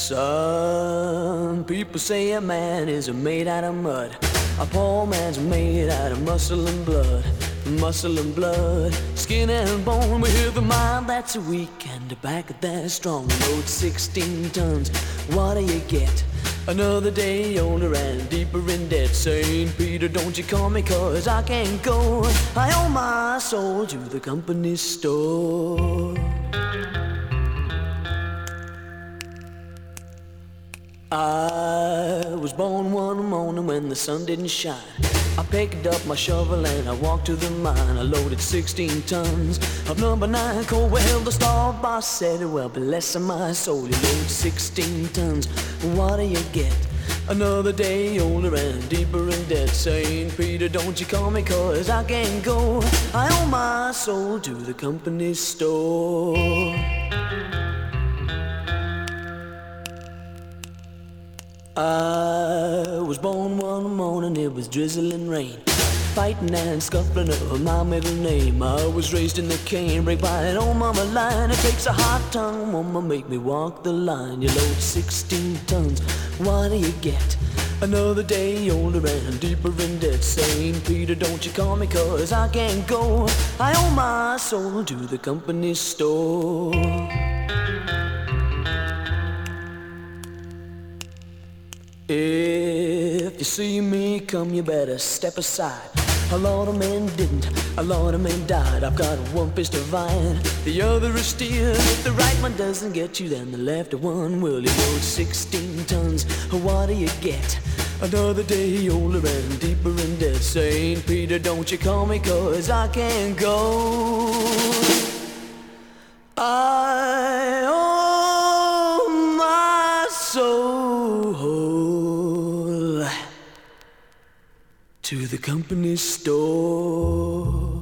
Some people say a man is made out of mud. A poor man's made out of muscle and blood. Muscle and blood, skin and bone. With a mind that's weak and a back that's strong. Load 16 tons, what do you get? Another day older and deeper in debt. St. Peter, don't you call me, 'cause I can't go. I owe my soul to the company store. I was born one morning when the sun didn't shine. I picked up my shovel and I walked to the mine. I loaded 16 tons of number 9 coal. Well, the store boss said, well, bless my soul, you load 16 tons, what do you get? Another day older and deeper in debt. St. Peter, don't you call me, 'cause I can't go. I owe my soul to the company store. I was born one morning, it was drizzling rain. Fighting and scuffling over my middle name. I was raised in the canebrake by an old mama line. It takes a hot tongue, mama, make me walk the line. You load 16 tons, what do you get? Another day older and deeper in debt. St. Peter, don't you call me, 'cause I can't go. I owe my soul to the company store. If you see me come, you better step aside. A lot of men didn't, a lot of men died. I've got one fist of iron, the other is steel. If the right one doesn't get you, then the left one will. You load 16 tons, what do you get? Another day older and deeper in debt. St. Peter, don't you call me, 'cause I can't go. I owe my soul to the company store.